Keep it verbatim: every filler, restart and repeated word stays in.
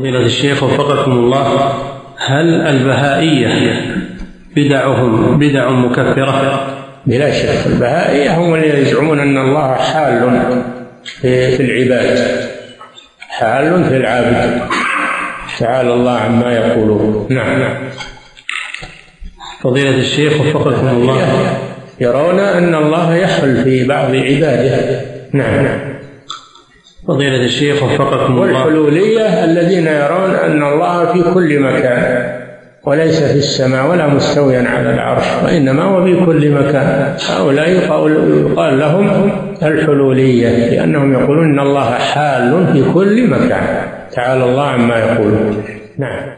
فضيلة الشيخ وفقكم الله، هل البهائية بدعهم بدع مكفرة؟ بلا شك، البهائية هم اللي يزعمون أن الله حال في العباد، حال في العابد، تعالى الله عما يقولون. نعم نعم. فضيلة الشيخ وفقكم الله، يرون أن الله يحل في بعض عباده. نعم نعم. فضيلة الشيخ وفقكم الله، والحلولية الذين يرون أن الله في كل مكان وليس في السماء ولا مستويا على العرش، وإنما هو في كل مكان، هؤلاء يقال لهم الحلولية، لأنهم يقولون أن الله حال في كل مكان، تعالى الله عما يقولون. نعم.